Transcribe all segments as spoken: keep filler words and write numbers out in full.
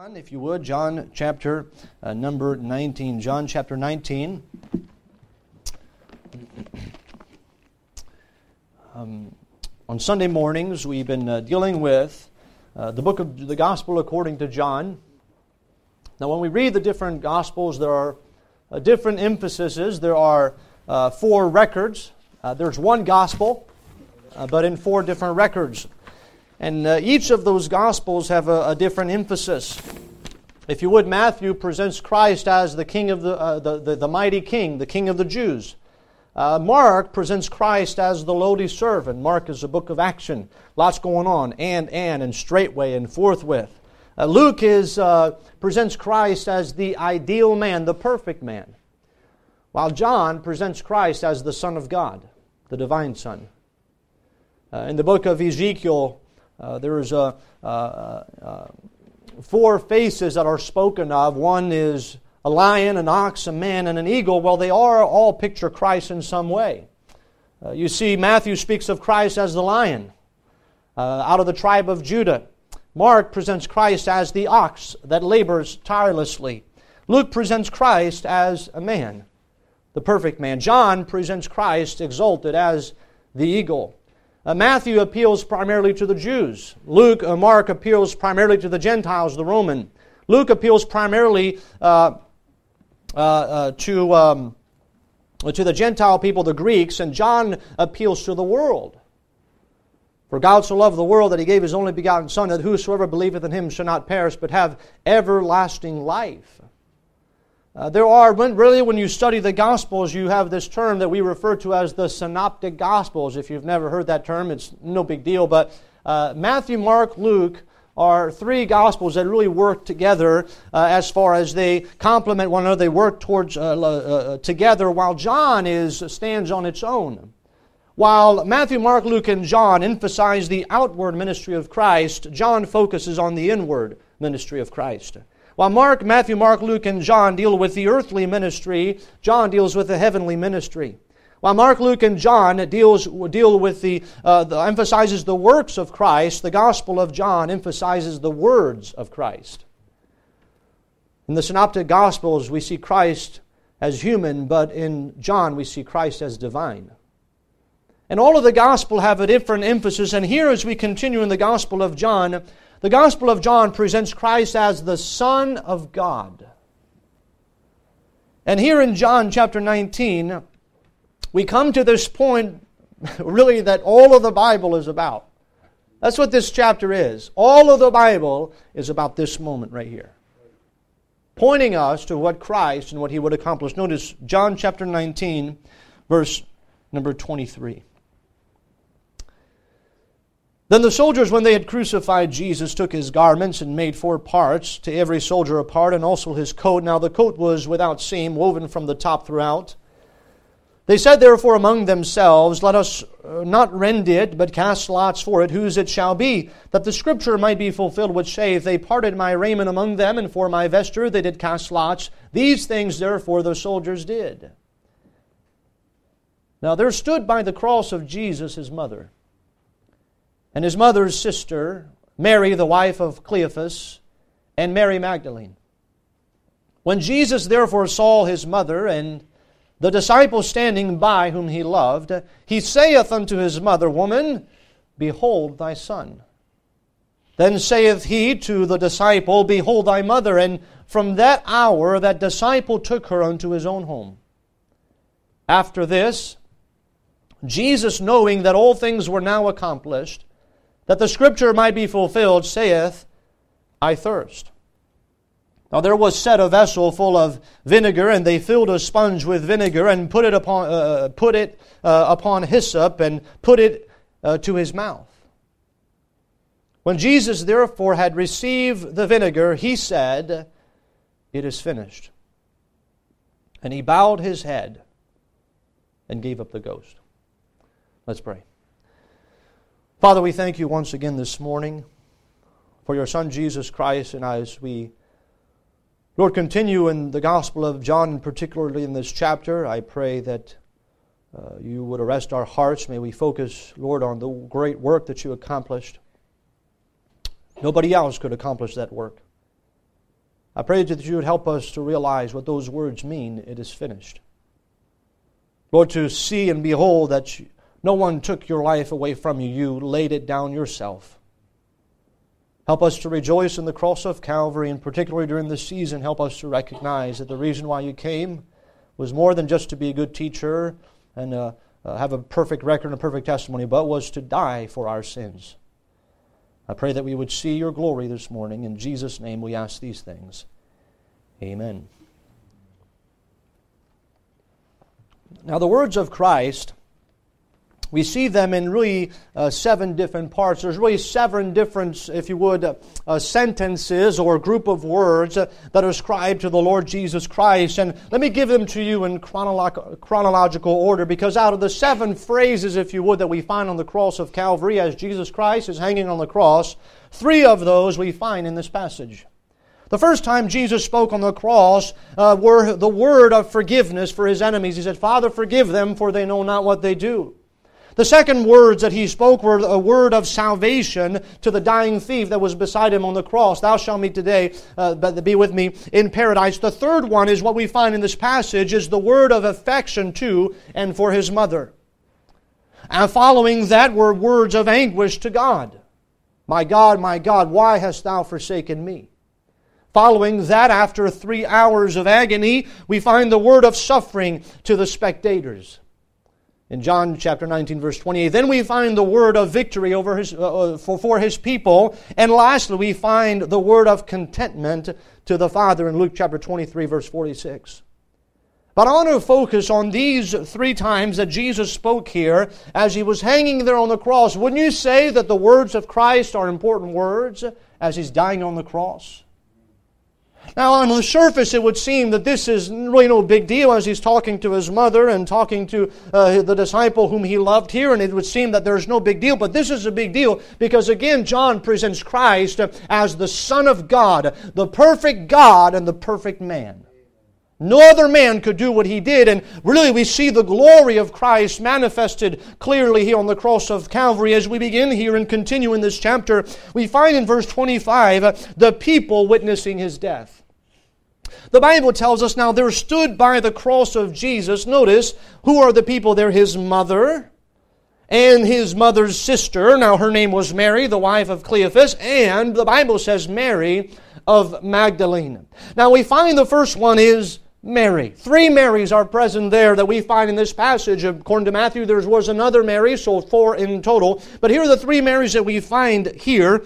John, if you would, John chapter uh, number nineteen. John chapter nineteen. Um, on Sunday mornings, we've been uh, dealing with uh, the book of the Gospel according to John. Now, when we read the different Gospels, there are uh, different emphases. There are uh, four records. Uh, there's one Gospel, uh, but in four different records. And uh, each of those Gospels have a, a different emphasis. If you would, Matthew presents Christ as the King of the, uh, the, the, the mighty King, the King of the Jews. Uh, Mark presents Christ as the lowly servant. Mark is a book of action. Lots going on. And, and, and straightway and forthwith. Uh, Luke is uh, presents Christ as the ideal man, the perfect man. While John presents Christ as the Son of God, the divine Son. Uh, in the book of Ezekiel, Uh, there's a, uh, uh, four faces that are spoken of. One is a lion, an ox, a man, and an eagle. Well, they are all picture Christ in some way. Uh, you see, Matthew speaks of Christ as the lion, uh, out of the tribe of Judah. Mark presents Christ as the ox that labors tirelessly. Luke presents Christ as a man, the perfect man. John presents Christ exalted as the eagle. Uh, Matthew appeals primarily to the Jews. Luke, uh, Mark appeals primarily to the Gentiles, the Roman. Luke appeals primarily uh, uh, uh, to, um, to the Gentile people, the Greeks, and John appeals to the world. For God so loved the world that He gave His only begotten Son, that whosoever believeth in Him shall not perish, but have everlasting life. Uh, there are, when, really when you study the Gospels, you have this term that we refer to as the Synoptic Gospels. If you've never heard that term, it's no big deal. But uh, Matthew, Mark, Luke are three Gospels that really work together uh, as far as they complement one another. They work towards uh, uh, together, while John is stands on its own. While Matthew, Mark, Luke, and John emphasize the outward ministry of Christ, John focuses on the inward ministry of Christ. While Mark, Matthew, Mark, Luke, and John deal with the earthly ministry, John deals with the heavenly ministry. While Mark, Luke, and John deals deal with the, uh, the emphasizes the works of Christ, the Gospel of John emphasizes the words of Christ. In the Synoptic Gospels, we see Christ as human, but in John we see Christ as divine. And all of the Gospel have a different emphasis, and here as we continue in the Gospel of John, the Gospel of John presents Christ as the Son of God. And here in John chapter nineteen, we come to this point, really, that all of the Bible is about. That's what this chapter is. All of the Bible is about this moment right here, pointing us to what Christ and what He would accomplish. Notice John chapter nineteen, verse number twenty-three. Then the soldiers, when they had crucified Jesus, took His garments and made four parts, to every soldier a part, and also His coat. Now the coat was without seam, woven from the top throughout. They said therefore among themselves, Let us not rend it, but cast lots for it, whose it shall be, that the Scripture might be fulfilled which saith, They parted my raiment among them, and for my vesture they did cast lots. These things therefore the soldiers did. Now there stood by the cross of Jesus His mother, and His mother's sister, Mary, the wife of Cleophas, and Mary Magdalene. When Jesus therefore saw His mother, and the disciple standing by whom He loved, He saith unto His mother, Woman, behold thy son. Then saith He to the disciple, Behold thy mother. And from that hour that disciple took her unto his own home. After this, Jesus, knowing that all things were now accomplished, that the Scripture might be fulfilled, saith, I thirst. Now there was set a vessel full of vinegar, and they filled a sponge with vinegar, and put it upon uh, put it uh, upon hyssop, and put it uh, to His mouth. When Jesus therefore had received the vinegar, He said, It is finished. And He bowed His head and gave up the ghost. Let's pray. Father, we thank You once again this morning for Your Son Jesus Christ, and as we, Lord, continue in the Gospel of John, particularly in this chapter, I pray that uh, You would arrest our hearts. May we focus, Lord, on the great work that You accomplished. Nobody else could accomplish that work. I pray that you would help us to realize what those words mean, it is finished. Lord, to see and behold that you, no one took your life away from you, you laid it down yourself. Help us to rejoice in the cross of Calvary, and particularly during this season, help us to recognize that the reason why you came was more than just to be a good teacher and uh, uh, have a perfect record and a perfect testimony, but was to die for our sins. I pray that we would see your glory this morning. In Jesus' name we ask these things. Amen. Now the words of Christ, we see them in really uh, seven different parts. There's really seven different, if you would, uh, uh, sentences or group of words uh, that are ascribed to the Lord Jesus Christ. And let me give them to you in chronolo- chronological order, because out of the seven phrases, if you would, that we find on the cross of Calvary as Jesus Christ is hanging on the cross, three of those we find in this passage. The first time Jesus spoke on the cross uh, were the word of forgiveness for His enemies. He said, Father, forgive them, for they know not what they do. The second words that He spoke were a word of salvation to the dying thief that was beside Him on the cross. Thou shalt meet today, uh, be with me in paradise. The third one is what we find in this passage, is the word of affection to and for His mother. And following that were words of anguish to God. My God, my God, why hast Thou forsaken me? Following that, after three hours of agony, we find the word of suffering to the spectators. In John chapter nineteen, verse twenty-eight, then we find the word of victory over his, uh, for, for His people. And lastly, we find the word of contentment to the Father in Luke chapter twenty-three, verse forty-six. But I want to focus on these three times that Jesus spoke here as He was hanging there on the cross. Wouldn't you say that the words of Christ are important words as He's dying on the cross? Now, on the surface, it would seem that this is really no big deal as He's talking to His mother and talking to uh, the disciple whom He loved here, and it would seem that there's no big deal. But this is a big deal because, again, John presents Christ as the Son of God, the perfect God and the perfect man. No other man could do what He did, and really we see the glory of Christ manifested clearly here on the cross of Calvary. As we begin here and continue in this chapter, we find in verse twenty-five the people witnessing His death. The Bible tells us, now there stood by the cross of Jesus, notice, who are the people there? His mother and His mother's sister. Now her name was Mary, the wife of Cleophas, and the Bible says Mary of Magdalene. Now we find the first one is Mary. Three Marys are present there that we find in this passage. According to Matthew, there was another Mary, so four in total. But here are the three Marys that we find here.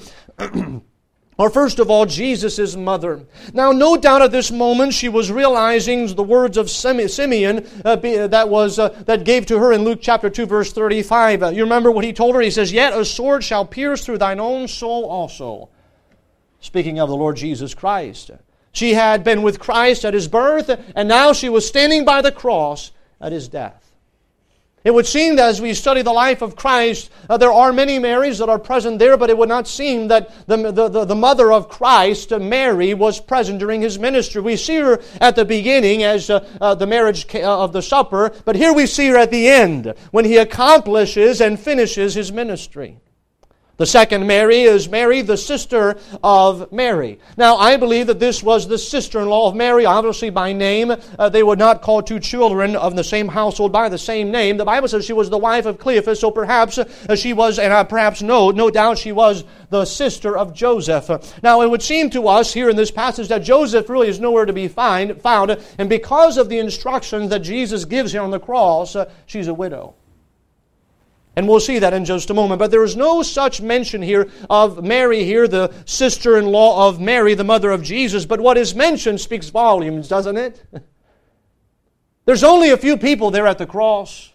Or first of all, Jesus' mother. Now, no doubt at this moment she was realizing the words of Simeon uh, be, that was uh, that gave to her in Luke chapter two, verse thirty-five. Uh, you remember what he told her? He says, "Yet a sword shall pierce through thine own soul also." Speaking of the Lord Jesus Christ. She had been with Christ at His birth, and now she was standing by the cross at His death. It would seem that as we study the life of Christ, uh, there are many Marys that are present there, but it would not seem that the, the, the, the mother of Christ, Mary, was present during His ministry. We see her at the beginning as uh, uh, the marriage of the supper, but here we see her at the end when He accomplishes and finishes His ministry. The second Mary is Mary, the sister of Mary. Now, I believe that this was the sister-in-law of Mary, obviously by name. Uh, they would not call two children of the same household by the same name. The Bible says she was the wife of Cleophas, so perhaps uh, she was, and uh, perhaps no, no doubt she was the sister of Joseph. Uh, now, it would seem to us here in this passage that Joseph really is nowhere to be find, found, and because of the instructions that Jesus gives here on the cross, uh, she's a widow. And we'll see that in just a moment. But there is no such mention here of Mary here, the sister-in-law of Mary, the mother of Jesus. But what is mentioned speaks volumes, doesn't it? There's only a few people there at the cross.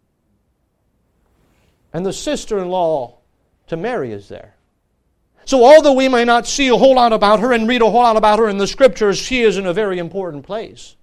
And the sister-in-law to Mary is there. So although we may not see a whole lot about her and read a whole lot about her in the Scriptures, she is in a very important place.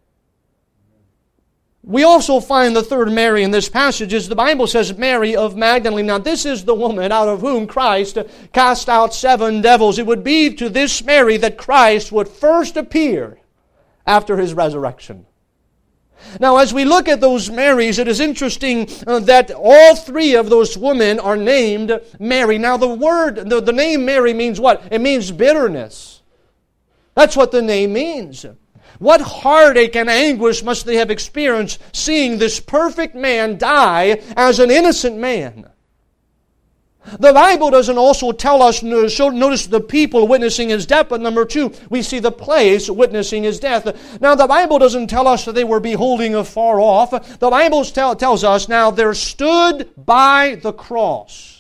We also find the third Mary in this passage is the Bible says Mary of Magdalene. Now this is the woman out of whom Christ cast out seven devils. It would be to this Mary that Christ would first appear after His resurrection. Now as we look at those Marys, it is interesting uh, that all three of those women are named Mary. Now the word, the, the name Mary means what? It means bitterness. That's what the name means. What heartache and anguish must they have experienced seeing this perfect man die as an innocent man? The Bible doesn't also tell us, notice the people witnessing His death, but number two, we see the place witnessing His death. Now the Bible doesn't tell us that they were beholding afar off. The Bible tell, tells us, now there stood by the cross.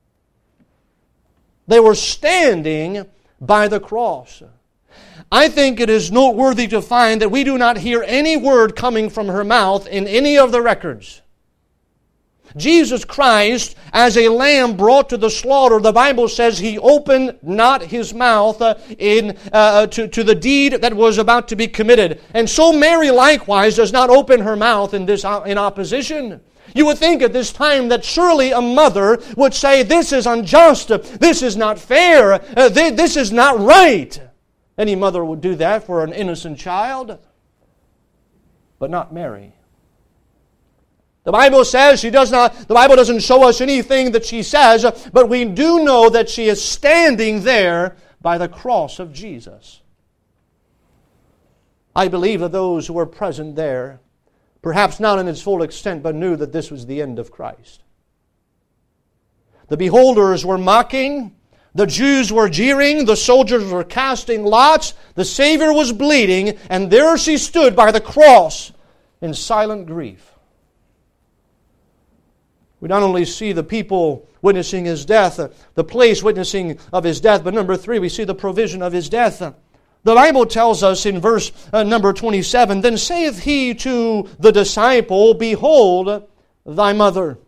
They were standing by the cross. I think it is noteworthy to find that we do not hear any word coming from her mouth in any of the records. Jesus Christ, as a lamb brought to the slaughter, the Bible says He opened not His mouth uh, in uh, to, to the deed that was about to be committed. And so Mary likewise does not open her mouth in this in opposition. You would think at this time that surely a mother would say, this is unjust, this is not fair, uh, this is not right. Any mother would do that for an innocent child, but not Mary. The Bible says she does not, the Bible doesn't show us anything that she says, but we do know that she is standing there by the cross of Jesus. I believe that those who were present there, perhaps not in its full extent, but knew that this was the end of Christ. The beholders were mocking, the Jews were jeering, the soldiers were casting lots, the Savior was bleeding, and there she stood by the cross in silent grief. We not only see the people witnessing His death, the place witnessing of His death, but number three, we see the provision of His death. The Bible tells us in verse uh, number twenty-seven, Then saith He to the disciple, Behold thy mother.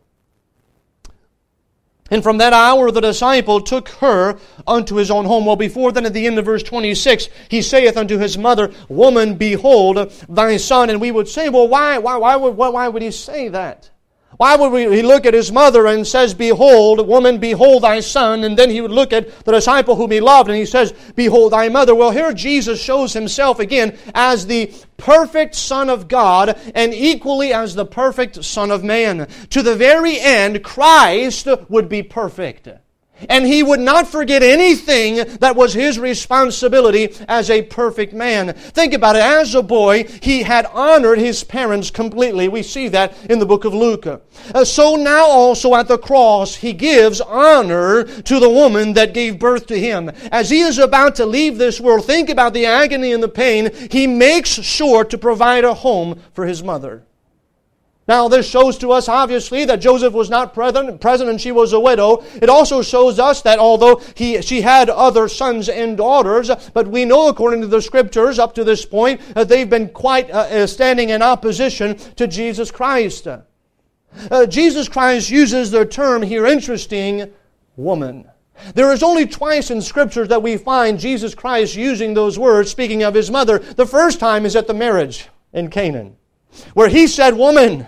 And from that hour the disciple took her unto his own home. Well, before then, at the end of verse twenty-six, he saith unto his mother, Woman, behold thy son. And we would say, well, why, why, why, would, why would he say that? Why would we, he look at his mother and says, Behold, woman, behold thy son. And then he would look at the disciple whom he loved and he says, Behold thy mother. Well, here Jesus shows Himself again as the perfect Son of God and equally as the perfect Son of Man. To the very end, Christ would be perfect. And He would not forget anything that was His responsibility as a perfect man. Think about it. As a boy, He had honored His parents completely. We see that in the book of Luke. Uh, so now also at the cross, He gives honor to the woman that gave birth to Him. As He is about to leave this world, think about the agony and the pain. He makes sure to provide a home for His mother. Now, this shows to us, obviously, that Joseph was not present, present and she was a widow. It also shows us that although he, she had other sons and daughters, but we know, according to the Scriptures, up to this point, that they've been quite uh, standing in opposition to Jesus Christ. Uh, Jesus Christ uses the term here, interesting, woman. There is only twice in Scriptures that we find Jesus Christ using those words, speaking of His mother. The first time is at the marriage in Canaan, where He said, Woman,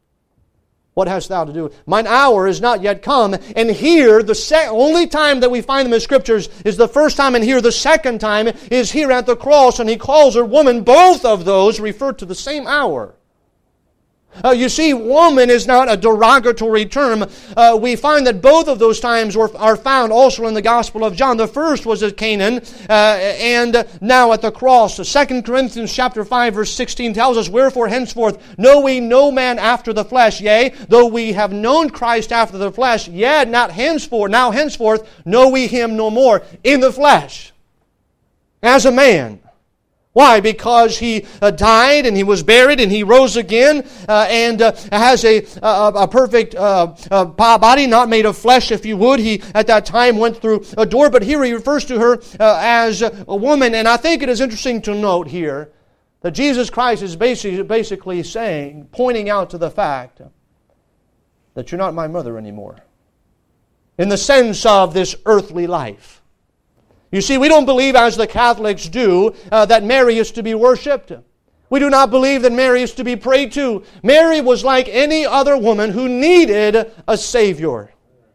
what hast thou to do? Mine hour is not yet come. And here, the se- only time that we find them in Scriptures is the first time, and here the second time is here at the cross, and He calls her woman. Both of those refer to the same hour. Uh, you see, woman is not a derogatory term. Uh, we find that both of those times were, are found also in the Gospel of John. The first was at Canaan, uh, and now at the cross. Second Corinthians chapter five, verse sixteen tells us, Wherefore henceforth know we no man after the flesh, yea, though we have known Christ after the flesh, yet not henceforth, now henceforth know we Him no more in the flesh, as a man. Why? Because He uh, died and He was buried and He rose again uh, and uh, has a, a, a perfect uh, uh, body, not made of flesh, if you would. He, at that time, went through a door, but here He refers to her uh, as a woman. And I think it is interesting to note here that Jesus Christ is basically, basically saying, pointing out to the fact that you're not my mother anymore, in the sense of this earthly life. You see, we don't believe, as the Catholics do, uh, that Mary is to be worshipped. We do not believe that Mary is to be prayed to. Mary was like any other woman who needed a Savior.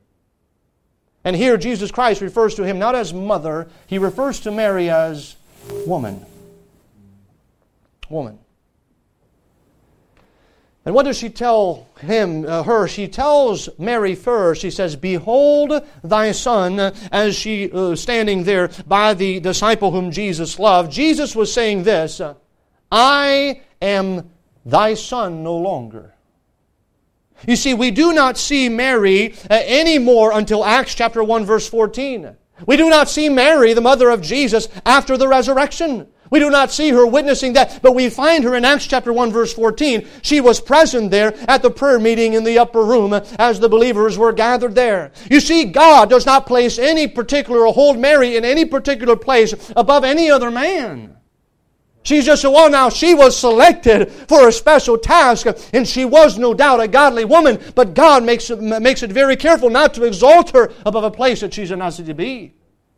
And here Jesus Christ refers to Him not as mother, He refers to Mary as woman. Woman. And what does she tell him, uh, her? She tells Mary first, she says, "Behold thy son," as she uh, standing there by the disciple whom Jesus loved. Jesus was saying this, "I am thy son no longer." You see, we do not see Mary uh, anymore until Acts chapter one, verse fourteen. We do not see Mary, the mother of Jesus, after the resurrection. We do not see her witnessing that, but we find her in Acts chapter one, verse fourteen. She was present there at the prayer meeting in the upper room as the believers were gathered there. You see, God does not place any particular, or hold Mary in any particular place above any other man. She's just a well, now she was selected for a special task, and she was no doubt a godly woman, but God makes it, makes it very careful not to exalt her above a place that she's not to be.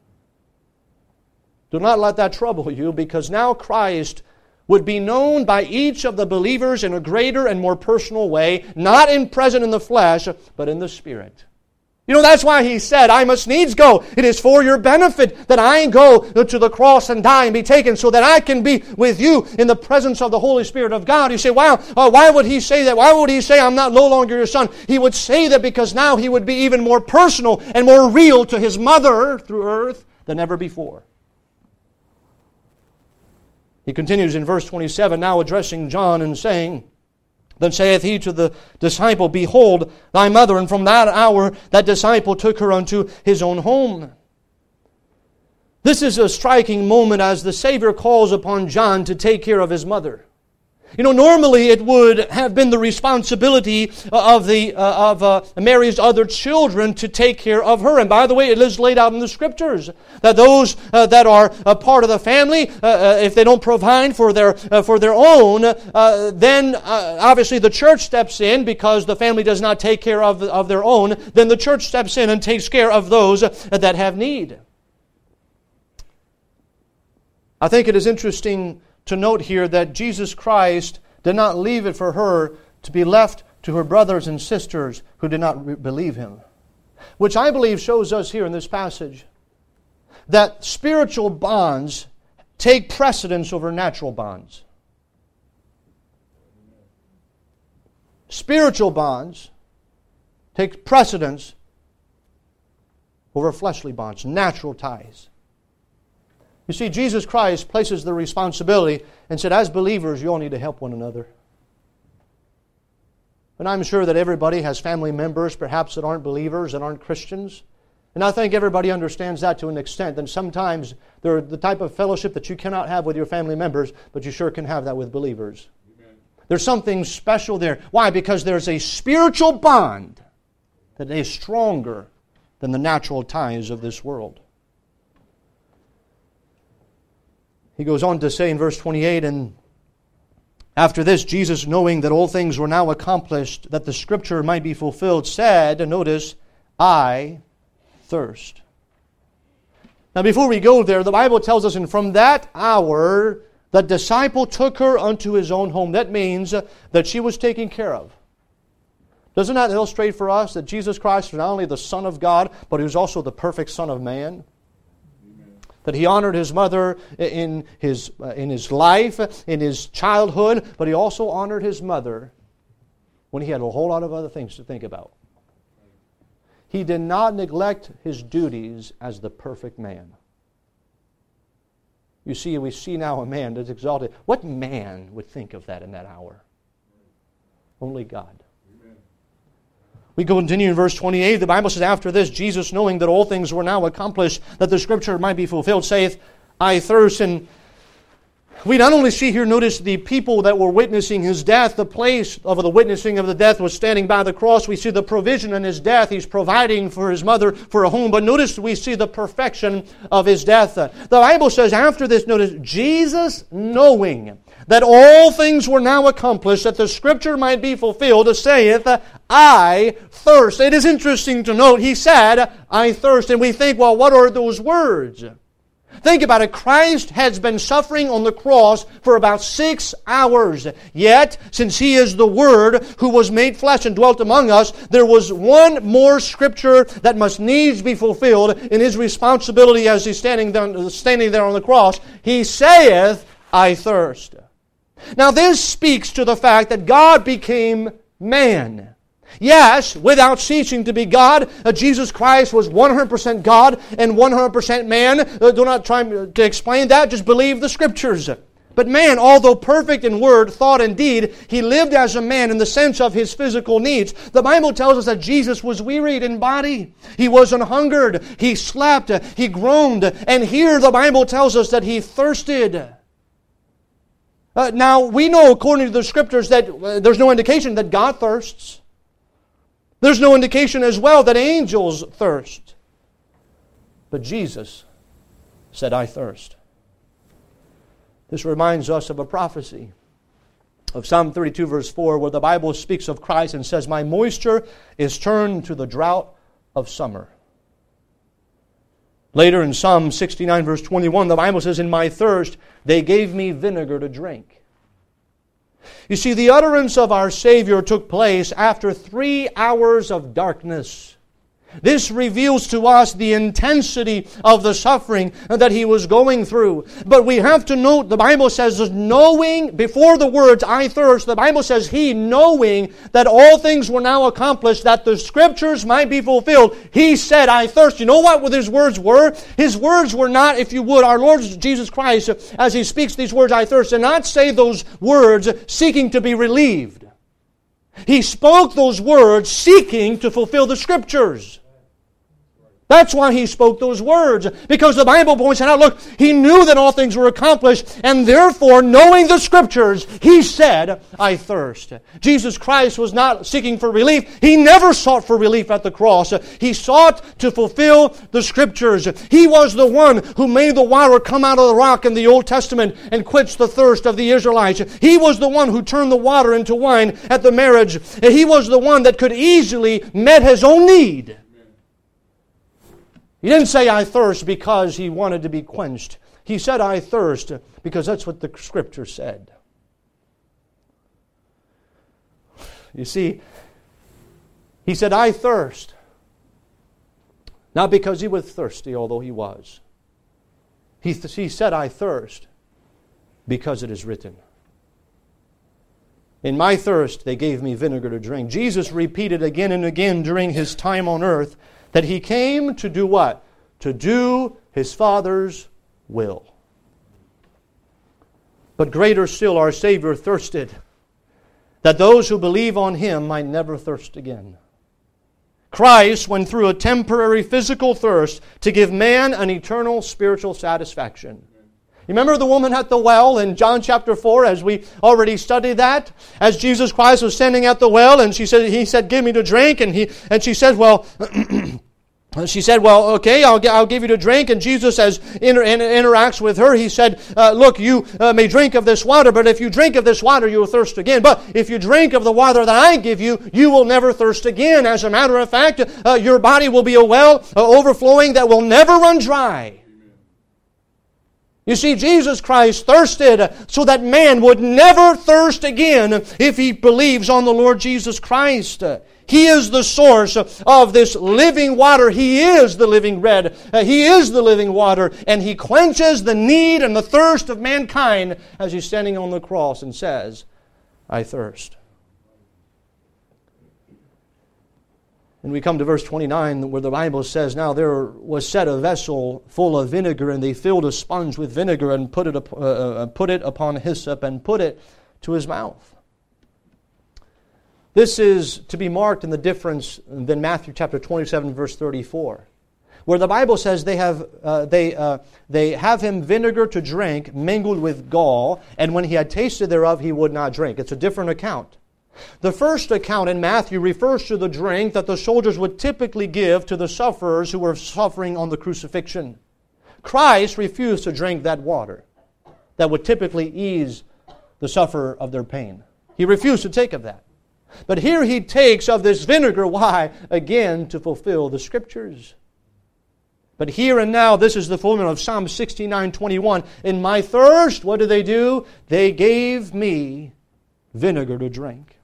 Do not let that trouble you, because now Christ would be known by each of the believers in a greater and more personal way, not in present in the flesh, but in the Spirit. You know, that's why He said, "I must needs go. It is for your benefit that I go to the cross and die and be taken, so that I can be with you in the presence of the Holy Spirit of God." You say, wow, uh, why would He say that? Why would He say, "I'm not no longer your son"? He would say that because now He would be even more personal and more real to His mother through earth than ever before. He continues in verse twenty-seven, now addressing John and saying, "Then saith he to the disciple, Behold thy mother. And from that hour that disciple took her unto his own home." This is a striking moment as the Savior calls upon John to take care of his mother. You know, normally it would have been the responsibility of the uh, of uh, Mary's other children to take care of her. And by the way, it is laid out in the Scriptures that those uh, that are a part of the family, uh, uh, if they don't provide for their uh, for their own, uh, then uh, obviously the church steps in, because the family does not take care of of their own. Then the church steps in and takes care of those that have need. I think it is interesting to note here that Jesus Christ did not leave it for her to be left to her brothers and sisters who did not re- believe Him. Which I believe shows us here in this passage that spiritual bonds take precedence over natural bonds. Spiritual bonds take precedence over fleshly bonds, natural ties. You see, Jesus Christ places the responsibility and said, as believers, you all need to help one another. And I'm sure that everybody has family members, perhaps, that aren't believers, that aren't Christians. And I think everybody understands that to an extent. And sometimes they're the type of fellowship that you cannot have with your family members, but you sure can have that with believers. Amen. There's something special there. Why? Because there's a spiritual bond that is stronger than the natural ties of this world. He goes on to say in verse twenty-eight, "And after this, Jesus, knowing that all things were now accomplished, that the Scripture might be fulfilled, said," and notice, "I thirst." Now before we go there, the Bible tells us, and from that hour, the disciple took her unto his own home. That means that she was taken care of. Doesn't that illustrate for us that Jesus Christ was not only the Son of God, but He was also the perfect Son of man? That He honored His mother in his uh, in His life, in His childhood, but He also honored His mother when He had a whole lot of other things to think about. He did not neglect His duties as the perfect man. You see, we see now a man that's exalted. What man would think of that in that hour? Only God. We continue in verse twenty-eight. The Bible says, "After this, Jesus, knowing that all things were now accomplished, that the Scripture might be fulfilled, saith, I thirst." And we not only see here, notice the people that were witnessing His death. The place of the witnessing of the death was standing by the cross. We see the provision in His death. He's providing for His mother for a home. But notice we see the perfection of His death. The Bible says, after this, notice, Jesus, knowing that all things were now accomplished, that the Scripture might be fulfilled, saith, I thirst. It is interesting to note, He said, I thirst. And we think, well, what are those words? Think about it. Christ has been suffering on the cross for about six hours. Yet, since He is the Word who was made flesh and dwelt among us, there was one more Scripture that must needs be fulfilled in His responsibility as He's standing there, standing there on the cross. He saith, I thirst. Now this speaks to the fact that God became man. Yes, without ceasing to be God, uh, Jesus Christ was one hundred percent God and one hundred percent man. Uh, do not try to explain that, just believe the Scriptures. But man, although perfect in word, thought, and deed, he lived as a man in the sense of his physical needs. The Bible tells us that Jesus was wearied in body. He was an hungered. He slept. He groaned. And here the Bible tells us that he thirsted. Uh, now, we know according to the Scriptures that uh, there's no indication that God thirsts. There's no indication as well that angels thirst. But Jesus said, I thirst. This reminds us of a prophecy of Psalm thirty-two verse four, where the Bible speaks of Christ and says, my moisture is turned to the drought of summer. Later in Psalm sixty-nine verse twenty-one, the Bible says, in my thirst they gave me vinegar to drink. You see, the utterance of our Savior took place after three hours of darkness. This reveals to us the intensity of the suffering that He was going through. But we have to note, the Bible says, knowing, before the words, I thirst, the Bible says, He, knowing that all things were now accomplished, that the Scriptures might be fulfilled, He said, I thirst. You know what His words were? His words were not, if you would, our Lord Jesus Christ, as He speaks these words, I thirst, did not say those words seeking to be relieved. He spoke those words seeking to fulfill the Scriptures. That's why He spoke those words. Because the Bible points out, look, He knew that all things were accomplished, and therefore, knowing the Scriptures, He said, I thirst. Jesus Christ was not seeking for relief. He never sought for relief at the cross. He sought to fulfill the Scriptures. He was the one who made the water come out of the rock in the Old Testament and quenched the thirst of the Israelites. He was the one who turned the water into wine at the marriage. He was the one that could easily met His own need. He didn't say, I thirst because He wanted to be quenched. He said, I thirst because that's what the Scripture said. You see, He said, I thirst. Not because He was thirsty, although He was. He, th- he said, I thirst because it is written. In my thirst, they gave me vinegar to drink. Jesus repeated again and again during His time on earth that He came to do what? To do His Father's will. But greater still, our Savior thirsted, that those who believe on Him might never thirst again. Christ went through a temporary physical thirst to give man an eternal spiritual satisfaction. You remember the woman at the well in John chapter four, as we already studied that? As Jesus Christ was standing at the well, and she said, He said, give me to drink. And he and she said, well, she said, well, okay, I'll, I'll give you to drink. And Jesus, as inter, inter, interacts with her, He said, uh, look, you uh, may drink of this water, but if you drink of this water, you will thirst again. But if you drink of the water that I give you, you will never thirst again. As a matter of fact, uh, your body will be a well uh, overflowing that will never run dry. You see, Jesus Christ thirsted so that man would never thirst again if he believes on the Lord Jesus Christ. He is the source of this living water. He is the living bread. He is the living water. And He quenches the need and the thirst of mankind as He's standing on the cross and says, I thirst. And we come to verse twenty-nine where the Bible says, now there was set a vessel full of vinegar, and they filled a sponge with vinegar and put it, up, uh, put it upon hyssop and put it to His mouth. This is to be marked in the difference than Matthew chapter twenty-seven verse thirty-four, where the Bible says they have, uh, they, uh, they have Him vinegar to drink mingled with gall, and when He had tasted thereof, He would not drink. It's a different account. The first account in Matthew refers to the drink that the soldiers would typically give to the sufferers who were suffering on the crucifixion. Christ refused to drink that water that would typically ease the sufferer of their pain. He refused to take of that. But here He takes of this vinegar. Why? Again, to fulfill the Scriptures. But here and now, this is the fulfillment of Psalm sixty-nine twenty-one. In my thirst, what did they do? They gave me vinegar to drink.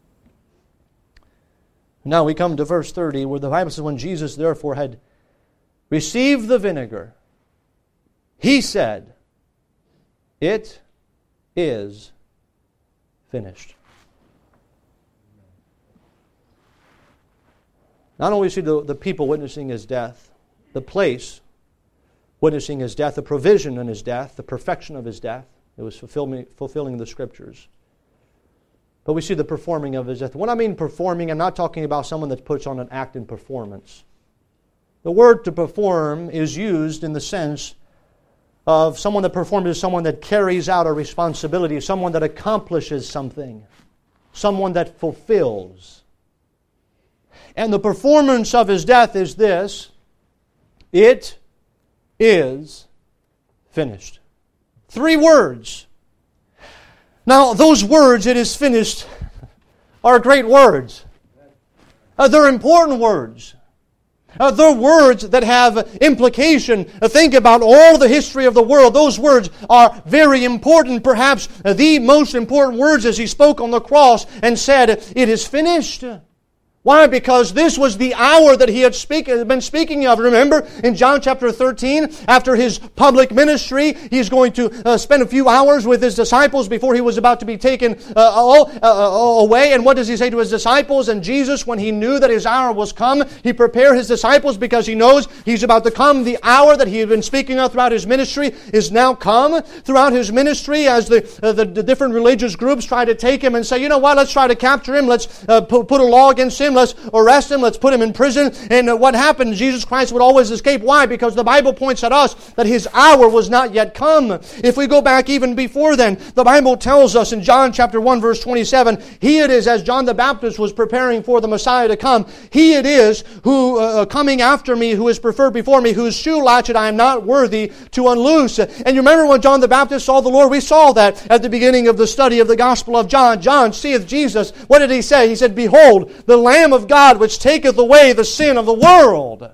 Now we come to verse thirty, where the Bible says, when Jesus therefore had received the vinegar, He said, it is finished. Not only see the, the people witnessing His death, the place witnessing His death, the provision in His death, the perfection of His death. It was fulfilling, fulfilling the Scriptures. But we see the performing of His death. When I mean performing, I'm not talking about someone that puts on an act in performance. The word to perform is used in the sense of someone that performs is someone that carries out a responsibility, someone that accomplishes something, someone that fulfills. And the performance of His death is this: it is finished. Three words. Now, those words, "it is finished," are great words. Uh, they're important words. Uh, they're words that have implication. Uh, think about all the history of the world. Those words are very important. Perhaps uh, the most important words as He spoke on the cross and said, "It is finished." Why? Because this was the hour that He had speak, been speaking of. Remember, in John chapter thirteen, after His public ministry, He's going to uh, spend a few hours with His disciples before He was about to be taken uh, all, uh, away. And what does He say to His disciples? And Jesus, when He knew that His hour was come, He prepared His disciples because He knows He's about to come. The hour that He had been speaking of throughout His ministry is now come. Throughout His ministry, as the, uh, the, the different religious groups try to take Him and say, you know what, let's try to capture Him. Let's uh, put, put a law against Him. Let's arrest Him. Let's put Him in prison. And uh, what happened? Jesus Christ would always escape. Why? Because the Bible points at us that His hour was not yet come. If we go back even before then, the Bible tells us in John chapter one verse twenty-seven, He it is, as John the Baptist was preparing for the Messiah to come, He it is who uh, coming after me, who is preferred before me, whose shoe latchet I am not worthy to unloose. And you remember when John the Baptist saw the Lord? We saw that at the beginning of the study of the Gospel of John. John seeth Jesus. What did he say? He said, "Behold, the Lamb of God, which taketh away the sin of the world."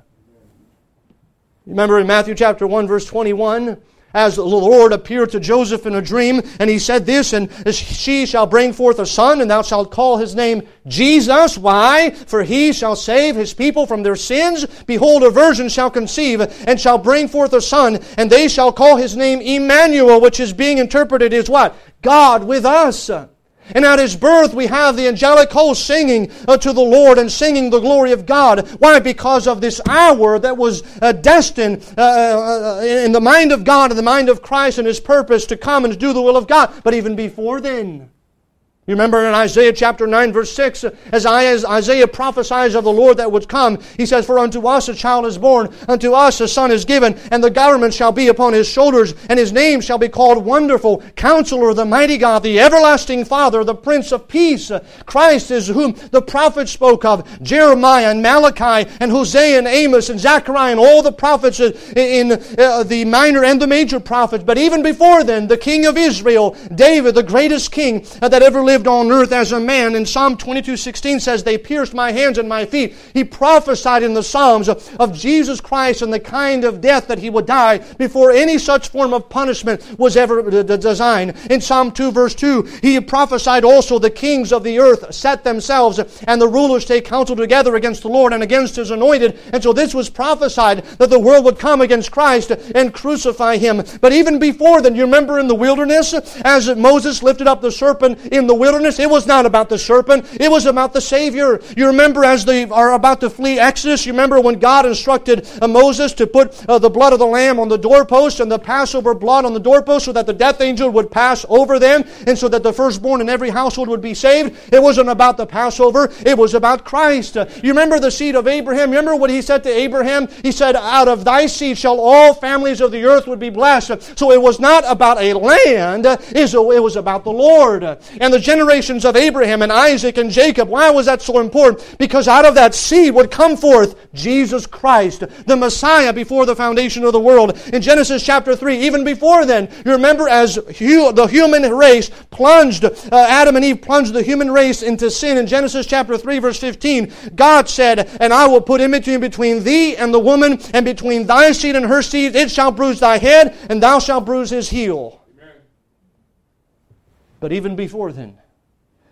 Remember in Matthew chapter one verse twenty-one, as the Lord appeared to Joseph in a dream, and He said this, "And she shall bring forth a son, and thou shalt call his name Jesus." Why? "For he shall save his people from their sins. Behold, a virgin shall conceive, and shall bring forth a son, and they shall call his name Emmanuel," which is being interpreted as what? God with us. And at His birth we have the angelic host singing uh, to the Lord and singing the glory of God. Why? Because of this hour that was uh, destined uh, uh, in the mind of God, in the mind of Christ and His purpose to come and to do the will of God. But even before then, you remember in Isaiah chapter nine verse six, as Isaiah prophesies of the Lord that would come, he says, "For unto us a child is born, unto us a son is given, and the government shall be upon His shoulders, and His name shall be called Wonderful, Counselor, the Mighty God, the Everlasting Father, the Prince of Peace." Christ is whom the prophets spoke of. Jeremiah and Malachi and Hosea and Amos and Zechariah and all the prophets in uh, the minor and the major prophets. But even before then, the King of Israel, David, the greatest king that ever lived on earth as a man, in Psalm twenty-two sixteen says, "They pierced my hands and my feet." He prophesied in the Psalms of, of Jesus Christ and the kind of death that He would die before any such form of punishment was ever designed. In Psalm two verse two, he prophesied also, "The kings of the earth set themselves, and the rulers take counsel together against the Lord and against His anointed." And so this was prophesied, that the world would come against Christ and crucify Him. But even before then, you remember in the wilderness, as Moses lifted up the serpent in the wilderness, it was not about the serpent, it was about the Savior. You remember as they are about to flee Exodus, you remember when God instructed uh, Moses to put uh, the blood of the lamb on the doorpost and the Passover blood on the doorpost so that the death angel would pass over them and so that the firstborn in every household would be saved. It wasn't about the Passover, it was about Christ. Uh, you remember the seed of Abraham? Remember what He said to Abraham? He said, "Out of thy seed shall all families of the earth would be blessed." So it was not about a land, it was about the Lord. And the generations of Abraham and Isaac and Jacob. Why was that so important? Because out of that seed would come forth Jesus Christ, the Messiah, before the foundation of the world. In Genesis chapter three, even before then, you remember as hu- the human race plunged, uh, Adam and Eve plunged the human race into sin. In Genesis chapter three verse fifteen, God said, "And I will put enmity between thee and the woman, and between thy seed and her seed. It shall bruise thy head, and thou shalt bruise his heel." Amen. But even before then,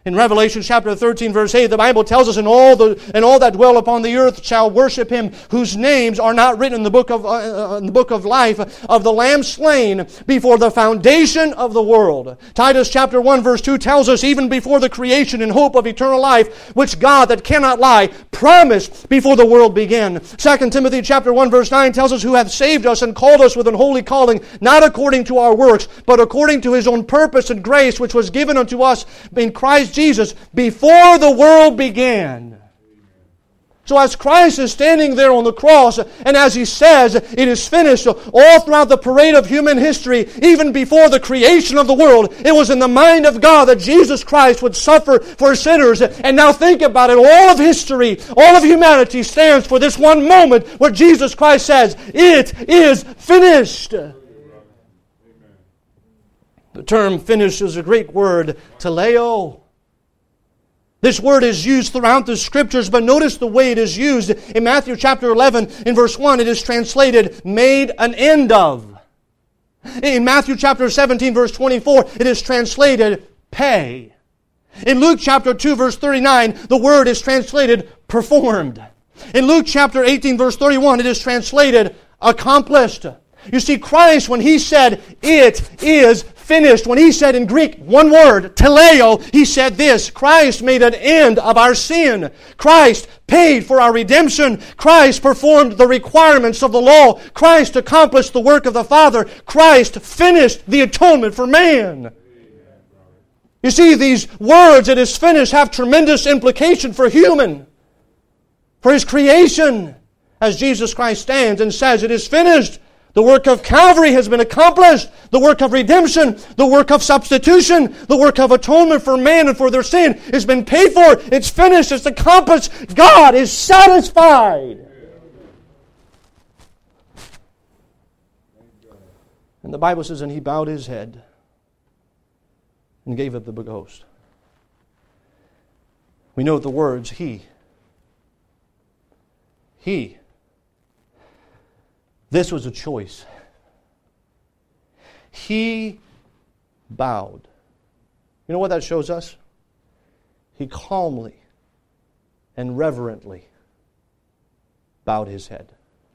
In Revelation chapter thirteen, verse eight, the Bible tells us, and all the and all that dwell upon the earth shall worship Him, whose names are not written in the book of uh, in the book of life of the Lamb slain before the foundation of the world. Titus chapter one, verse two tells us, even before the creation in hope of eternal life, which God that cannot lie promised before the world began. Second Timothy chapter one, verse nine tells us, who hath saved us and called us with an holy calling, not according to our works, but according to His own purpose and grace, which was given unto us in Christ Jesus before the world began. So as Christ is standing there on the cross, and as He says, it is finished, all throughout the parade of human history, even before the creation of the world, it was in the mind of God that Jesus Christ would suffer for sinners. And now think about it, all of history, all of humanity stands for this one moment where Jesus Christ says, it is finished. The term finished is a Greek word, teleo. This word is used throughout the Scriptures, but notice the way it is used. In Matthew chapter eleven, in verse one, it is translated, made an end of. In Matthew chapter seventeen, verse twenty-four, it is translated, pay. In Luke chapter two, verse thirty-nine, the word is translated, performed. In Luke chapter eighteen, verse thirty-one, it is translated, accomplished. You see, Christ, when He said, it is finished, when He said in Greek one word, teleo, He said this, Christ made an end of our sin. Christ paid for our redemption. Christ performed the requirements of the law. Christ accomplished the work of the Father. Christ finished the atonement for man. You see, these words, it is finished, have tremendous implication for human, for His creation, as Jesus Christ stands and says, it is finished. The work of Calvary has been accomplished. The work of redemption, the work of substitution, the work of atonement for man and for their sin has been paid for. It's finished. It's accomplished. God is satisfied. And the Bible says, and He bowed His head and gave up the ghost. We know the words, He. He. This was a choice. He bowed. You know what that shows us? He calmly and reverently bowed His head.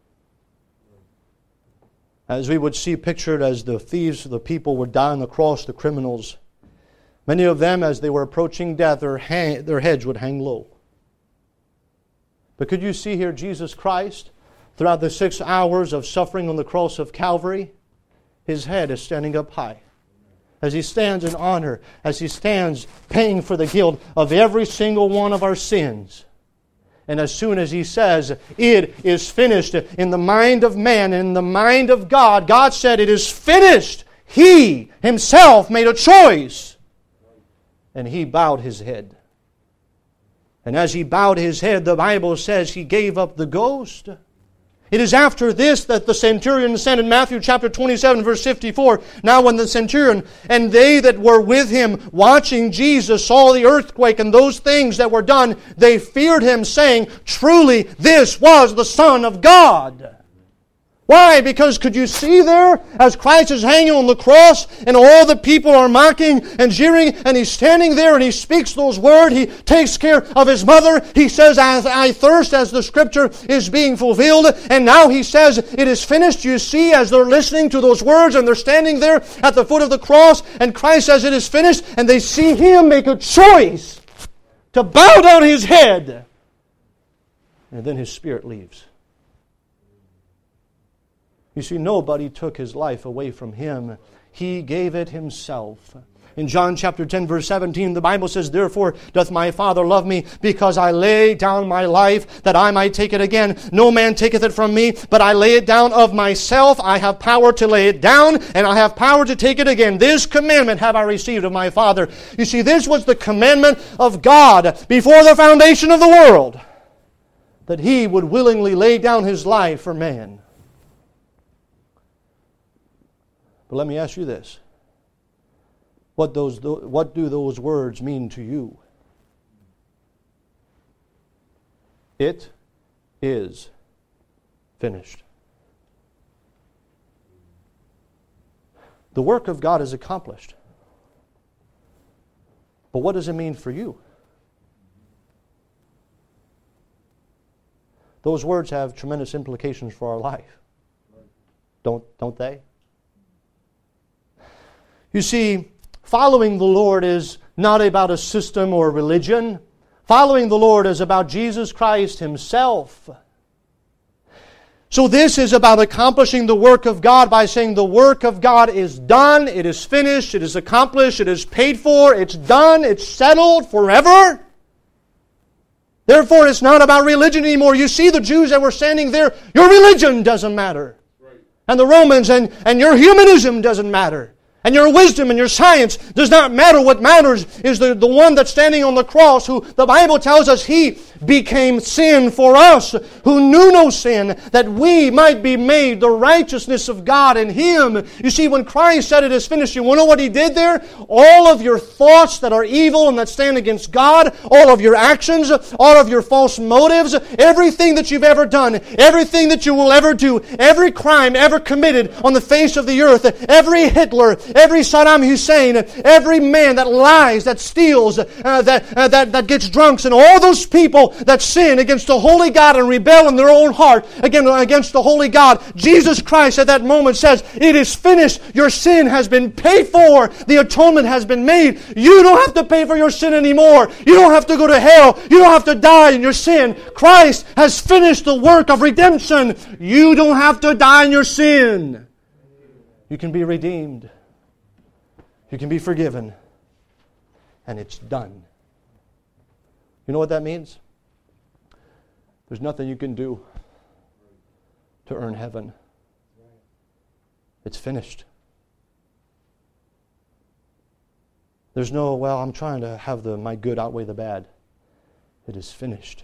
As we would see pictured as the thieves, the people were dying across, the criminals, many of them, as they were approaching death, their, hang, their heads would hang low. But could you see here Jesus Christ? Throughout the six hours of suffering on the cross of Calvary, His head is standing up high. As He stands in honor, as He stands paying for the guilt of every single one of our sins. And as soon as He says, it is finished, in the mind of man, in the mind of God, God said, it is finished. He Himself made a choice. And He bowed His head. And as He bowed His head, the Bible says He gave up the ghost. It is after this that the centurion said in Matthew chapter twenty-seven, verse fifty-four, now when the centurion and they that were with him watching Jesus saw the earthquake and those things that were done, they feared him, saying, truly this was the Son of God. Why? Because could you see there, as Christ is hanging on the cross and all the people are mocking and jeering, and He's standing there and He speaks those words. He takes care of His mother. He says, as I thirst, as the Scripture is being fulfilled. And now He says, it is finished. You see, as they're listening to those words and they're standing there at the foot of the cross, and Christ says, it is finished, and they see Him make a choice to bow down His head. And then His spirit leaves. You see, nobody took His life away from Him. He gave it Himself. In John chapter ten, verse seventeen, the Bible says, therefore doth my Father love me, because I lay down my life, that I might take it again. No man taketh it from me, but I lay it down of myself. I have power to lay it down, and I have power to take it again. This commandment have I received of my Father. You see, this was the commandment of God before the foundation of the world, that He would willingly lay down His life for man. But let me ask you this. What those what do those words mean to you? It is finished. The work of God is accomplished. But what does it mean for you? Those words have tremendous implications for our life. Don't, don't they? You see, following the Lord is not about a system or religion. Following the Lord is about Jesus Christ Himself. So this is about accomplishing the work of God by saying the work of God is done, it is finished, it is accomplished, it is paid for, it's done, it's settled forever. Therefore, it's not about religion anymore. You see the Jews that were standing there, your religion doesn't matter. Right. And the Romans, and, and your humanism doesn't matter. And your wisdom and your science does not matter. What matters is the, the one that's standing on the cross, who the Bible tells us He became sin for us, who knew no sin, that we might be made the righteousness of God in Him. You see, when Christ said it is finished, you want to know what He did there? All of your thoughts that are evil and that stand against God, all of your actions, all of your false motives, everything that you've ever done, everything that you will ever do, every crime ever committed on the face of the earth, every Hitler, every Saddam Hussein, every man that lies, that steals, uh, that, uh, that, that gets drunks, and all those people that sin against the holy God and rebel in their own heart again, against the holy God, Jesus Christ at that moment says, it is finished. Your sin has been paid for. The atonement has been made. You don't have to pay for your sin anymore. You don't have to go to hell. You don't have to die in your sin. Christ has finished the work of redemption. You don't have to die in your sin. You can be redeemed. You can be forgiven. And it's done. You know what that means? There's nothing you can do to earn heaven. It's finished. There's no, well, I'm trying to have the my good outweigh the bad. It is finished.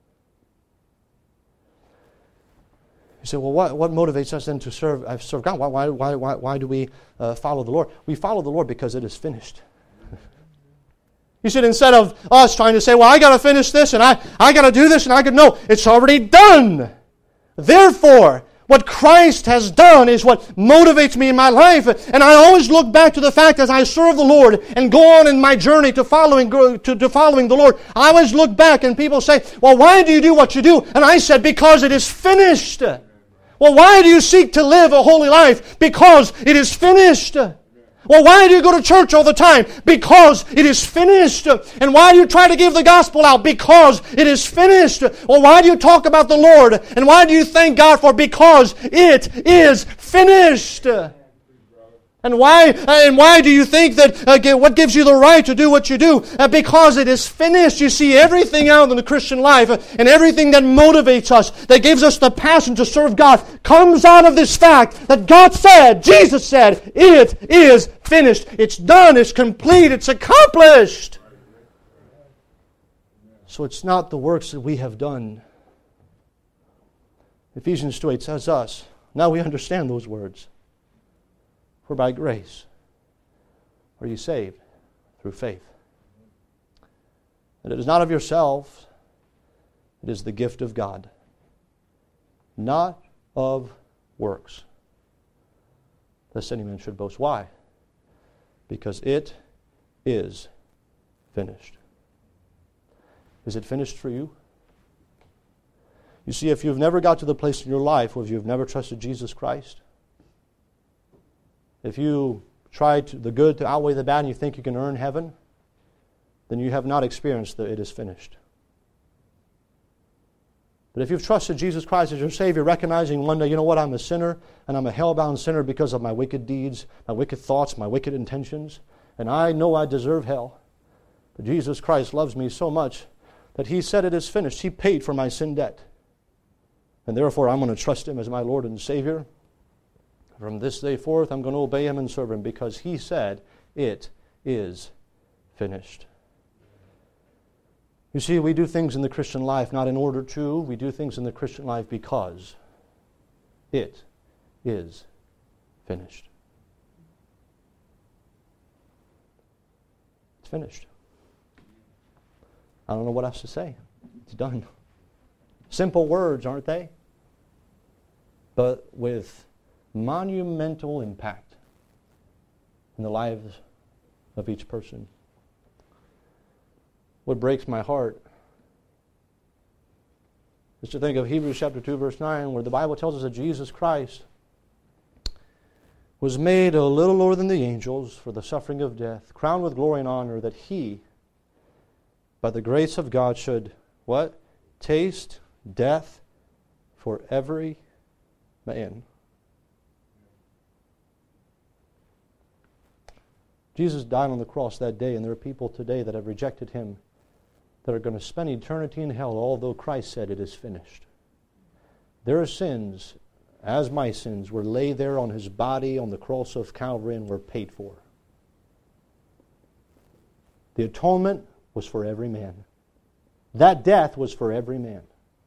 You say, well, what, what motivates us then to serve, uh, serve God? Why, why, why, why, why do we uh, follow the Lord? We follow the Lord because it is finished. You said instead of us trying to say, well, I got to finish this and I, I got to do this and I could, no, it's already done. Therefore, what Christ has done is what motivates me in my life. And I always look back to the fact as I serve the Lord and go on in my journey to following, to, to following the Lord. I always look back and people say, well, why do you do what you do? And I said, because it is finished. Well, why do you seek to live a holy life? Because it is finished. Well, why do you go to church all the time? Because it is finished. And why do you try to give the gospel out? Because it is finished. Well, why do you talk about the Lord? And why do you thank God for? Because it is finished. And why and why do you think that, uh, what gives you the right to do what you do? Uh, because it is finished. You see, everything out in the Christian life uh, and everything that motivates us, that gives us the passion to serve God, comes out of this fact that God said, Jesus said, it is finished. It's done. It's complete. It's accomplished. So it's not the works that we have done. Ephesians two eight says us. Now we understand those words. For by grace are you saved through faith. And it is not of yourself, it is the gift of God, not of works, lest any man should boast. Why? Because it is finished. Is it finished for you? You see, if you've never got to the place in your life where you've never trusted Jesus Christ, if you try to, the good to outweigh the bad and you think you can earn heaven, then you have not experienced that it is finished. But if you've trusted Jesus Christ as your Savior, recognizing one day, you know what, I'm a sinner, and I'm a hell-bound sinner because of my wicked deeds, my wicked thoughts, my wicked intentions, and I know I deserve hell. But Jesus Christ loves me so much that He said it is finished. He paid for my sin debt. And therefore I'm going to trust Him as my Lord and Savior. From this day forth, I'm going to obey Him and serve Him because He said, it is finished. You see, we do things in the Christian life not in order to. We do things in the Christian life because it is finished. It's finished. I don't know what else to say. It's done. Simple words, aren't they? But with monumental impact in the lives of each person. what breaks my heart is to think of Hebrews chapter two, verse nine, where the Bible tells us that Jesus Christ was made a little lower than the angels for the suffering of death, crowned with glory and honor, that He, by the grace of God, should, what? Taste death for every man. Jesus died on the cross that day, and there are people today that have rejected Him that are going to spend eternity in hell, although Christ said it is finished. Their sins, as my sins, were laid there on His body on the cross of Calvary and were paid for. The atonement was for every man. That death was for every man.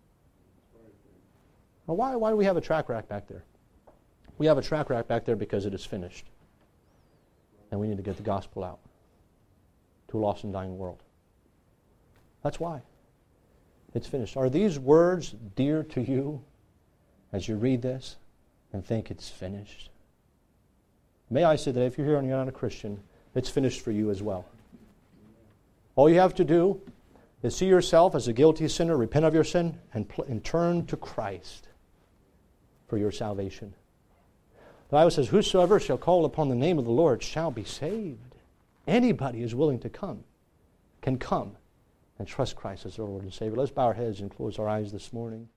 Now, why, why do we have a track rack back there? We have a track rack back there because it is finished. And we need to get the gospel out to a lost and dying world. That's why. It's finished. Are these words dear to you as you read this and think it's finished? May I say that if you're here and you're not a Christian, it's finished for you as well. All you have to do is see yourself as a guilty sinner, repent of your sin, and, pl- and turn to Christ for your salvation. The Bible says, whosoever shall call upon the name of the Lord shall be saved. Anybody who's willing to come can come and trust Christ as their Lord and Savior. Let's bow our heads and close our eyes this morning.